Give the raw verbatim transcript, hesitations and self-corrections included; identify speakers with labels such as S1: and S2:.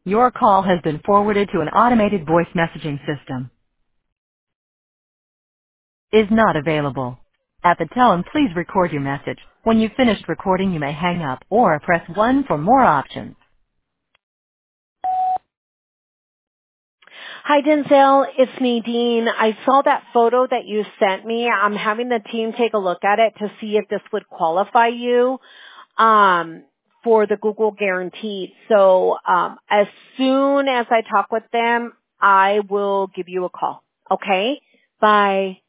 S1: Your call has been forwarded to an automated voice messaging system. Is not available. At the tone, please record your message. When you've finished recording, you may hang up or press one for more options.
S2: Hi, Denzel. It's Nadine. I saw that photo that you sent me. I'm having the team take a look at it to see if this would qualify you um, for the Google Guaranteed. So um, as soon as I talk with them, I will give you a call. Okay? Bye.